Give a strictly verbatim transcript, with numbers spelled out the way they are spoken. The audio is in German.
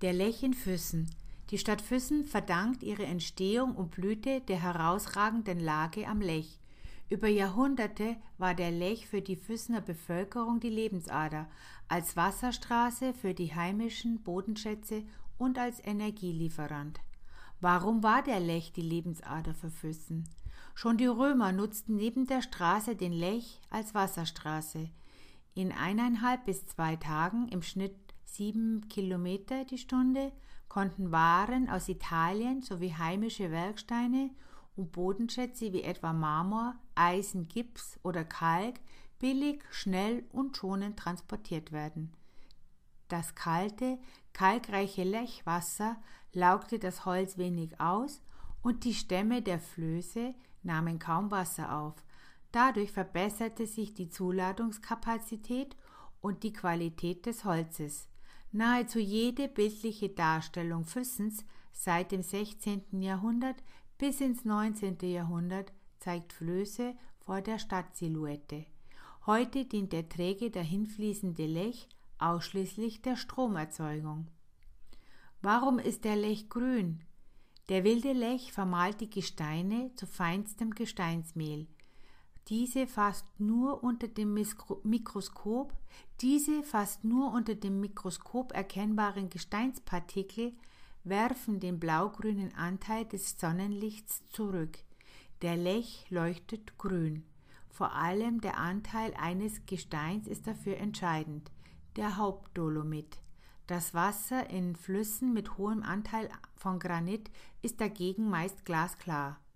Der Lech in Füssen. Die Stadt Füssen verdankt ihre Entstehung und Blüte der herausragenden Lage am Lech. Über Jahrhunderte war der Lech für die Füssener Bevölkerung die Lebensader, als Wasserstraße für die heimischen Bodenschätze und als Energielieferant. Warum war der Lech die Lebensader für Füssen? Schon die Römer nutzten neben der Straße den Lech als Wasserstraße. In eineinhalb bis zwei Tagen, im Schnitt sieben Kilometer die Stunde, konnten Waren aus Italien sowie heimische Werksteine und Bodenschätze wie etwa Marmor, Eisen, Gips oder Kalk billig, schnell und schonend transportiert werden. Das kalte, kalkreiche Lechwasser laugte das Holz wenig aus und die Stämme der Flöße nahmen kaum Wasser auf. Dadurch verbesserte sich die Zuladungskapazität und die Qualität des Holzes. Nahezu jede bildliche Darstellung Füssens seit dem sechzehnten Jahrhundert bis ins neunzehnten Jahrhundert zeigt Flöße vor der Stadtsilhouette. Heute dient der träge dahinfließende Lech ausschließlich der Stromerzeugung. Warum ist der Lech grün? Der wilde Lech vermahlt die Gesteine zu feinstem Gesteinsmehl. Diese fast nur unter dem Mikroskop, diese fast nur unter dem Mikroskop erkennbaren Gesteinspartikel werfen den blaugrünen Anteil des Sonnenlichts zurück. Der Lech leuchtet grün. Vor allem der Anteil eines Gesteins ist dafür entscheidend, der Hauptdolomit. Das Wasser in Flüssen mit hohem Anteil von Granit ist dagegen meist glasklar.